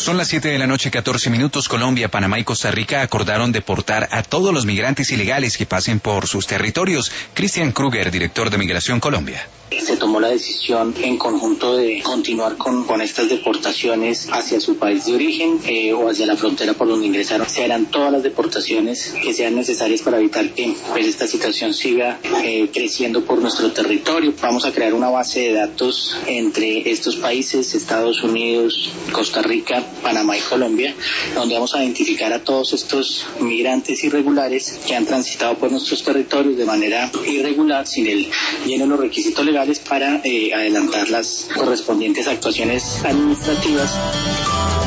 Son las 7 de la noche, 14 minutos. Colombia, Panamá y Costa Rica acordaron deportar a todos los migrantes ilegales que pasen por sus territorios. Christian Kruger, director de Migración Colombia. Se tomó la decisión en conjunto de continuar con estas deportaciones hacia su país de origen o hacia la frontera por donde ingresaron. Se harán todas las deportaciones que sean necesarias para evitar que esta situación siga creciendo por nuestro territorio. Vamos a crear una base de datos entre estos países, Estados Unidos, Costa Rica, Panamá y Colombia, donde vamos a identificar a todos estos migrantes irregulares que han transitado por nuestros territorios de manera irregular, sin el lleno de los requisitos legales, para adelantar las correspondientes actuaciones administrativas.